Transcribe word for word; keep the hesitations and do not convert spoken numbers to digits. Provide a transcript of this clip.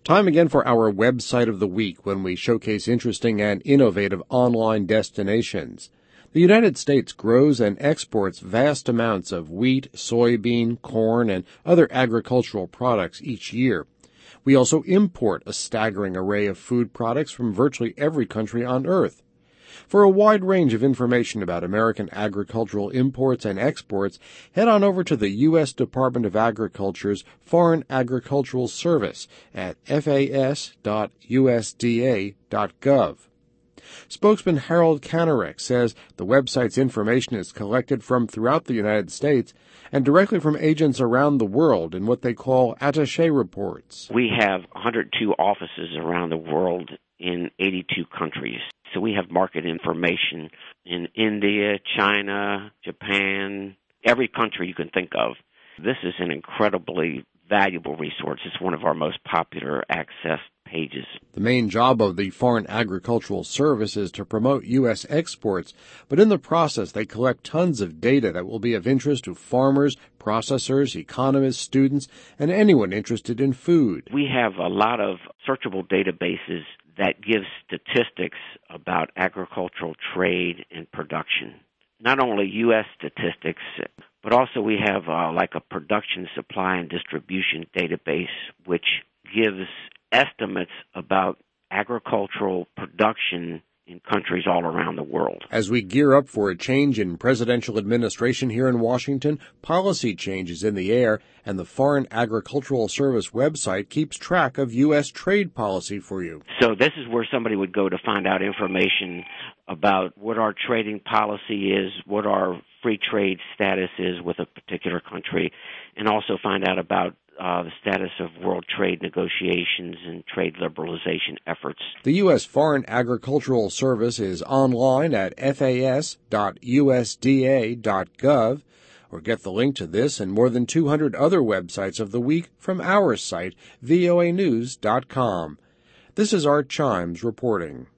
Time again for our website of the week when we showcase interesting and innovative online destinations. The United States grows and exports vast amounts of wheat, soybean, corn, and other agricultural products each year. We also import a staggering array of food products from virtually every country on Earth. For a wide range of information about American agricultural imports and exports, head on over to the U S Department of Agriculture's Foreign Agricultural Service at f a s dot u s d a dot gov. Spokesman Harold Kanarek says the website's information is collected from throughout the United States and directly from agents around the world in what they call attaché reports. We have one hundred two offices around the world in eighty-two countries. So we have market information in India, China, Japan, every country you can think of. This is an incredibly valuable resource. It's one of our most popular accessed pages. The main job of the Foreign Agricultural Service is to promote U S exports, but in the process they collect tons of data that will be of interest to farmers, processors, economists, students, and anyone interested in food. We have a lot of searchable databases that give statistics about agricultural trade and production. Not only U S statistics, but also we have uh, like a production, supply, and distribution database, which gives estimates about agricultural production in countries all around the world. As we gear up for a change in presidential administration here in Washington, policy changes in the air, and the Foreign Agricultural Service website keeps track of U S trade policy for you. So this is where somebody would go to find out information about what our trading policy is, what our free trade status is with a particular country, and also find out about Uh, the status of world trade negotiations and trade liberalization efforts. The U S Foreign Agricultural Service is online at f a s dot u s d a dot gov, or get the link to this and more than two hundred other websites of the week from our site, v o a news dot com. This is Art Chimes reporting.